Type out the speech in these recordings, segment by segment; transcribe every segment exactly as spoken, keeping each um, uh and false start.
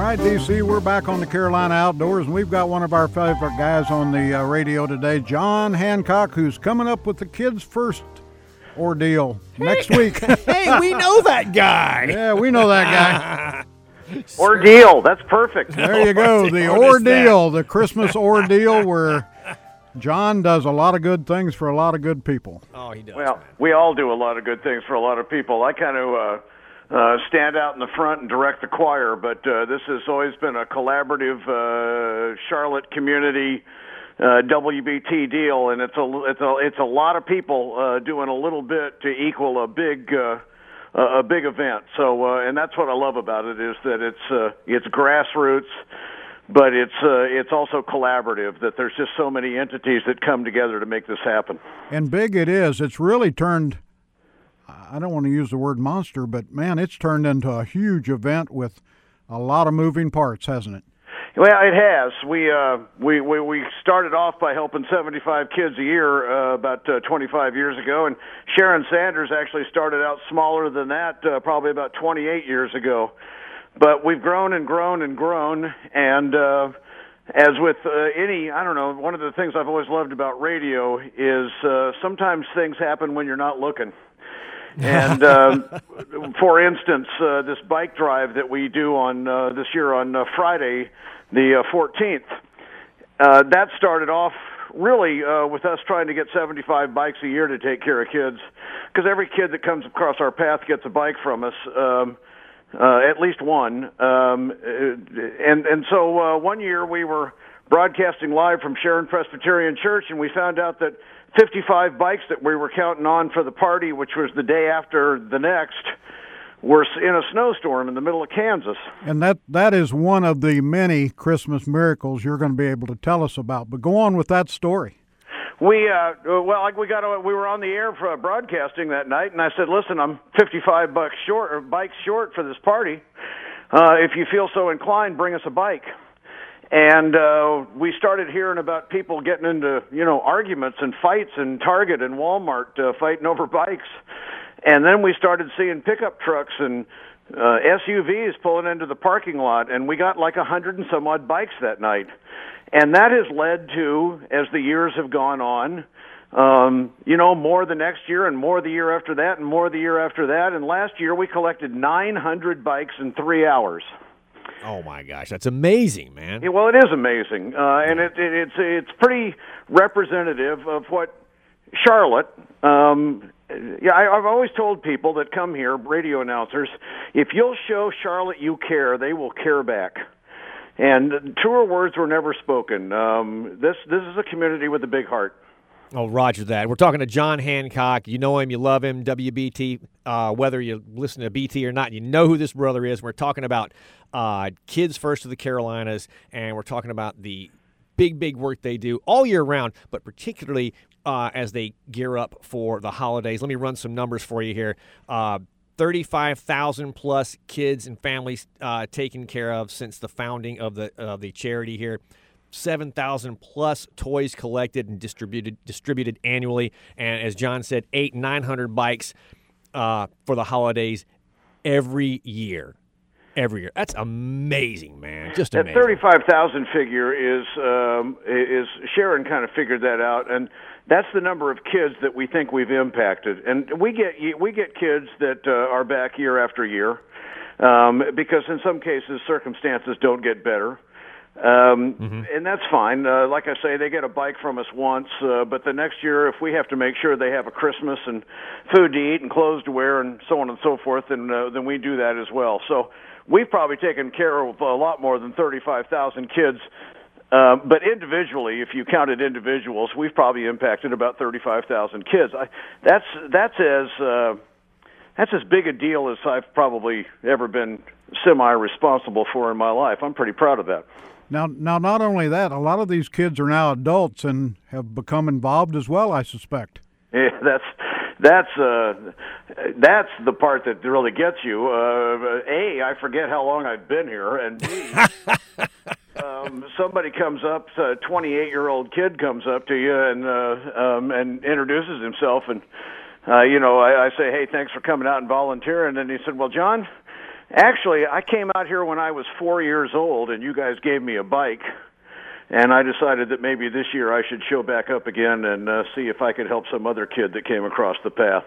right, D C, we're back on the Carolina Outdoors, and we've got one of our favorite guys on the uh, radio today, John Hancock, who's coming up with the kids' first ordeal next week. Hey, we know that guy. Yeah, we know that guy. Ordeal, that's perfect. There you go, the ordeal, the Christmas ordeal, where John does a lot of good things for a lot of good people. Oh, he does. Well, man. we all do a lot of good things for a lot of people. I kind of uh, uh, stand out in the front and direct the choir, but uh, this has always been a collaborative uh, Charlotte community uh, W B T deal, and it's a it's a it's a lot of people uh, doing a little bit to equal a big. Uh, a big event. So, uh, and that's what I love about it, is that it's uh, it's grassroots, but it's uh, it's also collaborative, that there's just so many entities that come together to make this happen. And big it is. It's really turned, I don't want to use the word monster, but man, it's turned into a huge event with a lot of moving parts, hasn't it? Well, it has. We uh, we, we we started off by helping seventy-five kids a year uh, about uh, twenty-five years ago, and Sharon Sanders actually started out smaller than that, uh, probably about twenty-eight years ago. But we've grown and grown and grown, and uh, as with uh, any, I don't know, one of the things I've always loved about radio is uh, sometimes things happen when you're not looking. And um, for instance, uh, this bike drive that we do on uh, this year on uh, Friday, the uh, fourteenth, uh, that started off really uh, with us trying to get seventy-five bikes a year to take care of kids, because every kid that comes across our path gets a bike from us, um, uh, at least one. Um, and and so uh, one year we were broadcasting live from Sharon Presbyterian Church, and we found out that fifty-five bikes that we were counting on for the party, which was the day after the next, were in a snowstorm in the middle of Kansas. And that, that is one of the many Christmas miracles you're going to be able to tell us about. But go on with that story. We uh, well, like we got a, we were on the air for broadcasting that night, and I said, "Listen, I'm fifty-five bucks short or bikes short for this party. Uh, if you feel so inclined, bring us a bike." And uh, we started hearing about people getting into, you know, arguments and fights in Target and Walmart, uh, fighting over bikes. And then we started seeing pickup trucks and uh, S U Vs pulling into the parking lot, and we got like a hundred and some odd bikes that night. And that has led to, as the years have gone on, um, you know, more the next year and more the year after that and more the year after that. And last year we collected nine hundred bikes in three hours. Oh my gosh, that's amazing, man. Yeah, well, it is amazing, uh, and it, it, it's it's pretty representative of what Charlotte. Um, yeah, I, I've always told people that come here, radio announcers, if you'll show Charlotte you care, they will care back. And truer words were never spoken. Um, this this is a community with a big heart. Oh, roger that. We're talking to John Hancock. You know him, you love him, W B T. Uh, whether you listen to B T or not, you know who this brother is. We're talking about uh, Kids First of the Carolinas, and we're talking about the big, big work they do all year round, but particularly uh, as they gear up for the holidays. Let me run some numbers for you here. Uh, thirty-five thousand plus kids and families uh, taken care of since the founding of the uh, the charity here. seven thousand plus toys collected and distributed distributed annually, and as John said, eight nine hundred bikes uh, for the holidays every year. Every year, that's amazing, man. Just amazing. That thirty-five thousand figure is um, is Sharon kind of figured that out, and that's the number of kids that we think we've impacted. And we get we get kids that uh, are back year after year um, because in some cases circumstances don't get better. Um, mm-hmm. And that's fine. Uh, like I say, they get a bike from us once, uh, but the next year, if we have to make sure they have a Christmas and food to eat and clothes to wear and so on and so forth, then, uh, then we do that as well. So we've probably taken care of a lot more than thirty-five thousand kids. Uh, but individually, if you counted individuals, we've probably impacted about thirty-five thousand kids. I, that's, that's as, uh, that's as big a deal as I've probably ever been semi-responsible for in my life. I'm pretty proud of that. Now, now, not only that, a lot of these kids are now adults and have become involved as well, I suspect. Yeah, that's that's uh, that's the part that really gets you. Uh, A, I forget how long I've been here, and B, um, somebody comes up, a twenty-eight-year-old kid comes up to you and uh, um, and introduces himself, and uh, you know, I, I say, hey, thanks for coming out and volunteering, and he said, well, John, Actually, I came out here when I was four years old, and you guys gave me a bike. And I decided that maybe this year I should show back up again and uh, see if I could help some other kid that came across the path.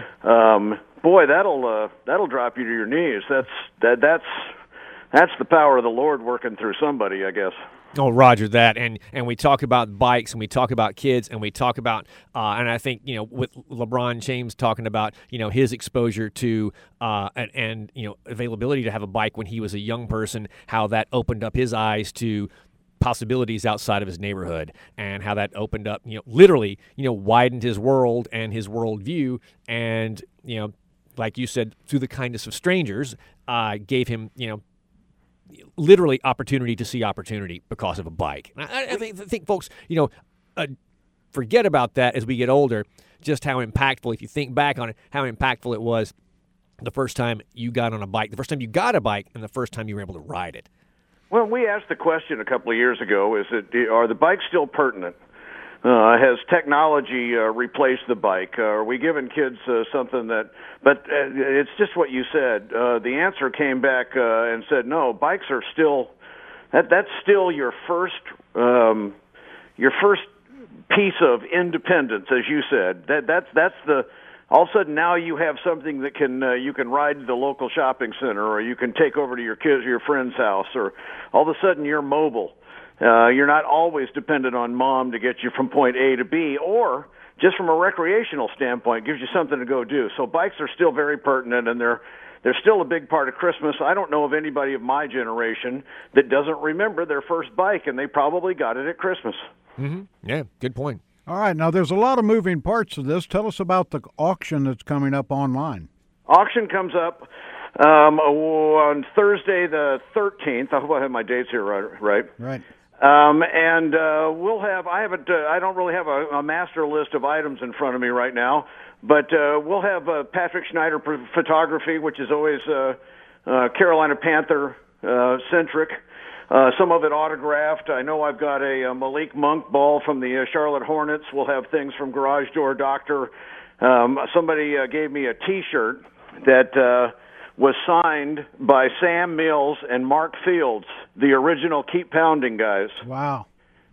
Um, boy, that'll uh, that'll drop you to your knees. That's that that's that's the power of the Lord working through somebody, I guess. Oh, Roger that, and and we talk about bikes, and we talk about kids, and we talk about, uh, and I think you know with LeBron James talking about you know his exposure to uh, and, and you know availability to have a bike when he was a young person, how that opened up his eyes to possibilities outside of his neighborhood, and how that opened up, you know, literally, you know, widened his world and his worldview, and you know, like you said, through the kindness of strangers, uh, gave him, you know, literally opportunity to see opportunity because of a bike. I, I, think, I think, folks, you know, uh, forget about that as we get older. Just how impactful, if you think back on it, how impactful it was the first time you got on a bike, the first time you got a bike, and the first time you were able to ride it. Well, we asked the question a couple of years ago, is it, are the bikes still pertinent? Uh, has technology uh, replaced the bike? Uh, are we giving kids uh, something that, but uh, it's just what you said. Uh, the answer came back uh, and said, no, bikes are still, that that's still your first, um, your first piece of independence, as you said. That that's that's the, all of a sudden now you have something that can uh, you can ride to the local shopping center, or you can take over to your kids, your friend's house, or all of a sudden you're mobile. Uh, you're not always dependent on mom to get you from point A to B, or just from a recreational standpoint, gives you something to go do. So bikes are still very pertinent, and they're they're still a big part of Christmas. I don't know of anybody of my generation that doesn't remember their first bike, and they probably got it at Christmas. Mm-hmm. Yeah, good point. All right, now there's a lot of moving parts to this. Tell us about the auction that's coming up online. Auction comes up um, on Thursday the thirteenth. I hope I have my dates here right. Right. Right. Um, and uh, we'll have. I haven't. Uh, I don't really have a, a master list of items in front of me right now, but uh, we'll have uh, Patrick Schneider photography, which is always uh, uh, Carolina Panther uh, centric. Uh, some of it autographed. I know I've got a, a Malik Monk ball from the uh, Charlotte Hornets. We'll have things from Garage Door Doctor. Um, somebody uh, gave me a T-shirt that uh, was signed by Sam Mills and Mark Fields, the original Keep Pounding guys. Wow.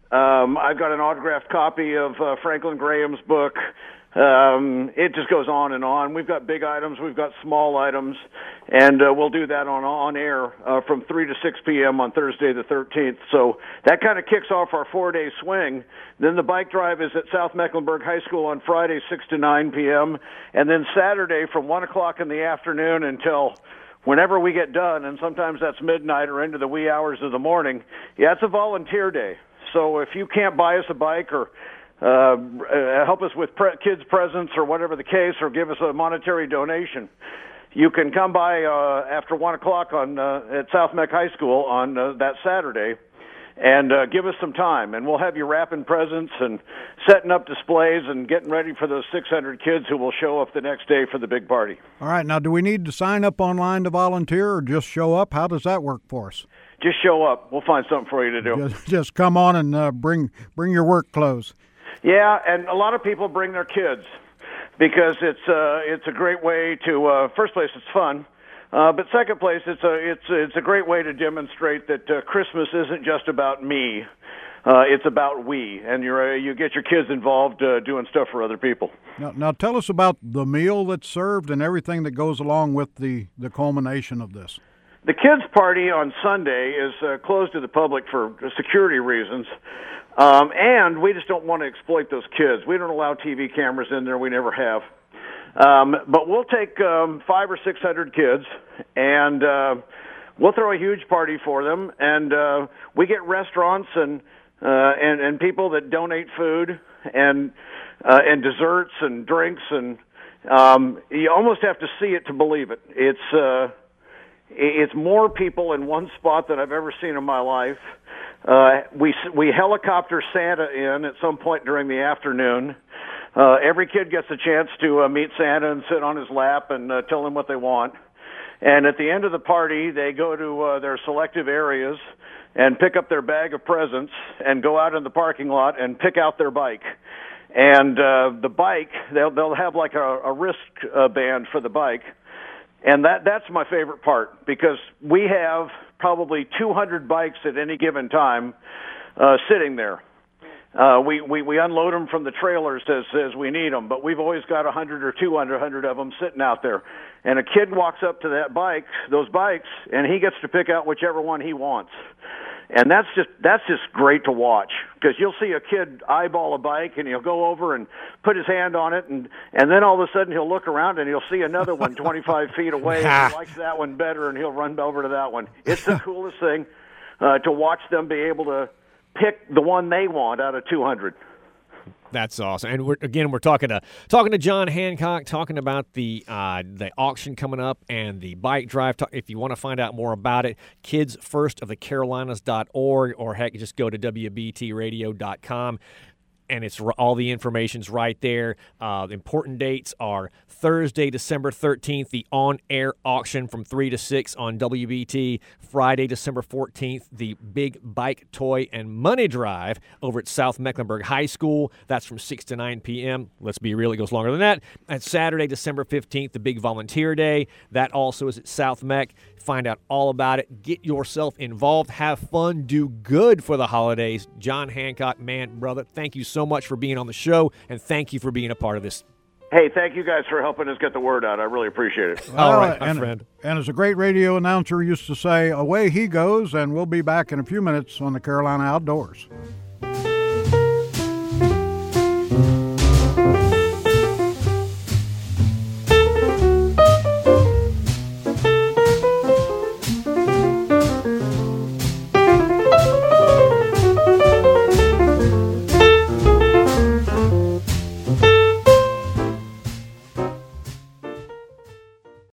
Um, I've got an autographed copy of uh, Franklin Graham's book. Um, it just goes on and on. We've got big items, we've got small items, and uh, we'll do that on on air uh, from three to six p.m. on Thursday the thirteenth. So that kind of kicks off our four-day swing. Then the bike drive is at South Mecklenburg High School on Friday, six to nine p.m., and then Saturday from one o'clock in the afternoon until whenever we get done, and sometimes that's midnight or into the wee hours of the morning. Yeah, it's a volunteer day. So if you can't buy us a bike or Uh, help us with pre- kids' presents or whatever the case, or give us a monetary donation, you can come by uh, after one o'clock on uh, at South Meck High School on uh, that Saturday, and uh, give us some time, and we'll have you wrapping presents and setting up displays and getting ready for those six hundred kids who will show up the next day for the big party. All right, now do we need to sign up online to volunteer, or just show up? How does that work for us? Just show up. We'll find something for you to do. Just, just come on and uh, bring bring your work clothes. Yeah, and a lot of people bring their kids because it's uh, it's a great way to. Uh, first place, it's fun, uh, but second place, it's a it's it's a great way to demonstrate that uh, Christmas isn't just about me. Uh, it's about we, and you're uh, you get your kids involved uh, doing stuff for other people. Now, now, tell us about the meal that's served and everything that goes along with the the culmination of this. The kids' party on Sunday is uh, closed to the public for security reasons. Um, and we just don't want to exploit those kids. We don't allow T V cameras in there. We never have. Um, but we'll take um, five or six hundred kids, and uh, we'll throw a huge party for them. And uh, we get restaurants and uh, and and people that donate food and uh, and desserts and drinks, and um, you almost have to see it to believe it. It's uh, it's more people in one spot than I've ever seen in my life. Uh, we we helicopter Santa in at some point during the afternoon. Uh, every kid gets a chance to uh, meet Santa and sit on his lap and uh, tell him what they want. And at the end of the party, they go to uh, their selective areas and pick up their bag of presents and go out in the parking lot and pick out their bike. And uh, the bike, they'll they'll have like a, a wrist uh, band for the bike. And that that's my favorite part, because we have probably two hundred bikes at any given time uh, sitting there. Uh, we, we, we unload them from the trailers as, as we need them, but we've always got one hundred or two hundred of them sitting out there. And a kid walks up to that bike, those bikes, and he gets to pick out whichever one he wants. And that's just that's just great to watch, because you'll see a kid eyeball a bike, and he'll go over and put his hand on it, and, and then all of a sudden he'll look around and he'll see another one twenty-five feet away, and he likes that one better, and he'll run over to that one. It's the coolest thing uh, to watch them be able to pick the one they want out of two hundred. That's awesome. And we're, again, we're talking to talking to John Hancock, talking about the uh, the auction coming up and the bike drive. If you want to find out more about it, kids first of the carolinas dot org, or heck, just go to w b t radio dot com. And it's all the information's right there. Uh, the important dates are Thursday, December thirteenth, the on-air auction from three to six on W B T. Friday, December fourteenth, the big bike, toy, and money drive over at South Mecklenburg High School. That's from six to nine p.m. Let's be real, it goes longer than that. And Saturday, December fifteenth, the big volunteer day. That also is at South Mech. Find out all about it. Get yourself involved. Have fun. Do good for the holidays. John Hancock, man, brother, thank you so much for being on the show, and thank you for being a part of this. Hey, thank you guys for helping us get the word out. I really appreciate it. Well, all right, my and, friend. And as a great radio announcer used to say, away he goes, and we'll be back in a few minutes on the Carolina Outdoors.